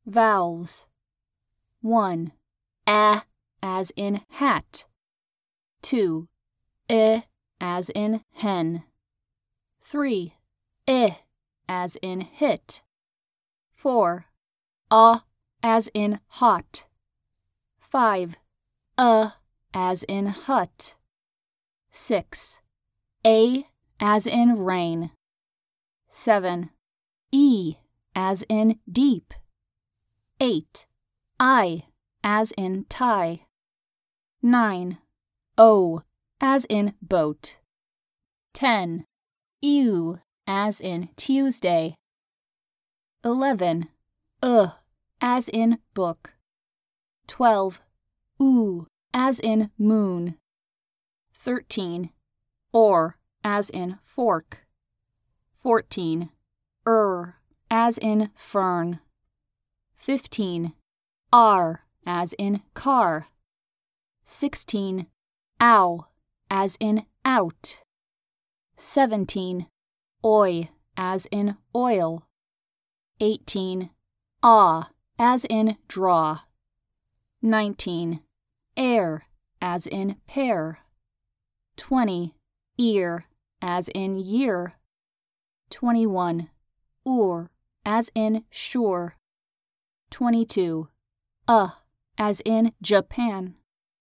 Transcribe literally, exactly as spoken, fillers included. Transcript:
Vowels. one. A as in hat. two. I as in hen. three. I as in hit. four. A as in hot. five. A as in hut. six. A as in rain. seven. E as in deep. eight. I as in tie. nine. O as in boat. ten. Ew as in Tuesday. eleven. Uh as in book. twelve. Oo as in moon. thirteen. Or as in fork. fourteen. Er as in fern. fifteen. R as in car. sixteen. Ow as in out. seventeen. Oi as in oil. eighteen. Ah as in draw. nineteen. Air as in pear. twenty. Ear as in year. twenty-one. Oor as in sure. twenty-two. Uh as in Japan.